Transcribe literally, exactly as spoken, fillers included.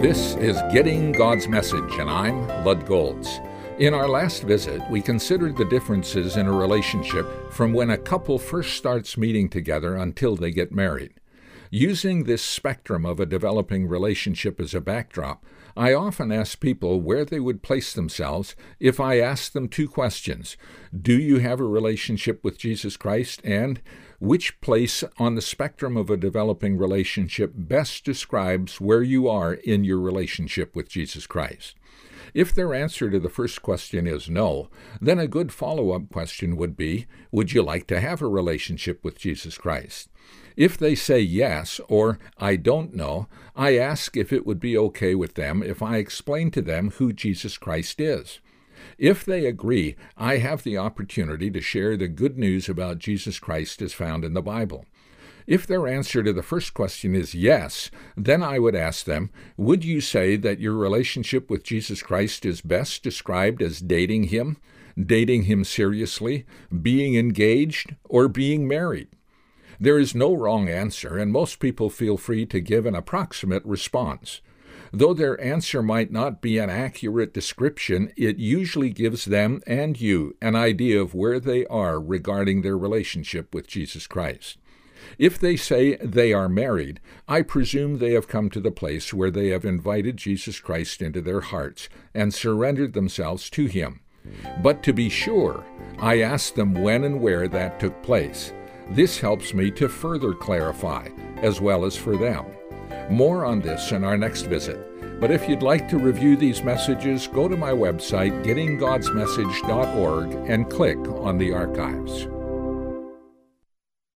This is Getting God's Message, and I'm Lud Golds. In our last visit, we considered the differences in a relationship from when a couple first starts meeting together until they get married. Using this spectrum of a developing relationship as a backdrop, I often ask people where they would place themselves if I asked them two questions. Do you have a relationship with Jesus Christ? And which place on the spectrum of a developing relationship best describes where you are in your relationship with Jesus Christ? If their answer to the first question is no, then a good follow-up question would be, would you like to have a relationship with Jesus Christ? If they say yes, or I don't know, I ask if it would be okay with them if I explain to them who Jesus Christ is. If they agree, I have the opportunity to share the good news about Jesus Christ as found in the Bible. If their answer to the first question is yes, then I would ask them, would you say that your relationship with Jesus Christ is best described as dating Him, dating Him seriously, being engaged, or being married? There is no wrong answer, and most people feel free to give an approximate response. Though their answer might not be an accurate description, it usually gives them and you an idea of where they are regarding their relationship with Jesus Christ. If they say they are married, I presume they have come to the place where they have invited Jesus Christ into their hearts and surrendered themselves to Him. But to be sure, I ask them when and where that took place. This helps me to further clarify, as well as for them. More on this in our next visit. But if you'd like to review these messages, go to my website, getting gods message dot org, and click on the archives.